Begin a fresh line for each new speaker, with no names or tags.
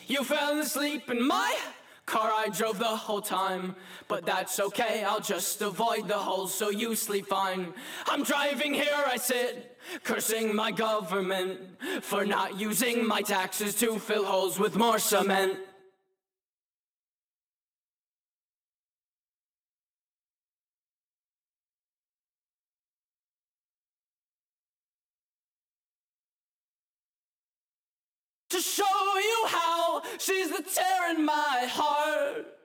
You fell asleep in my car, I drove the whole time. But that's okay, I'll just avoid the holes so you sleep fine. I'm driving here, I sit, cursing my government for not using my taxes to fill holes with more cement. To show you how she's the tear in my heart.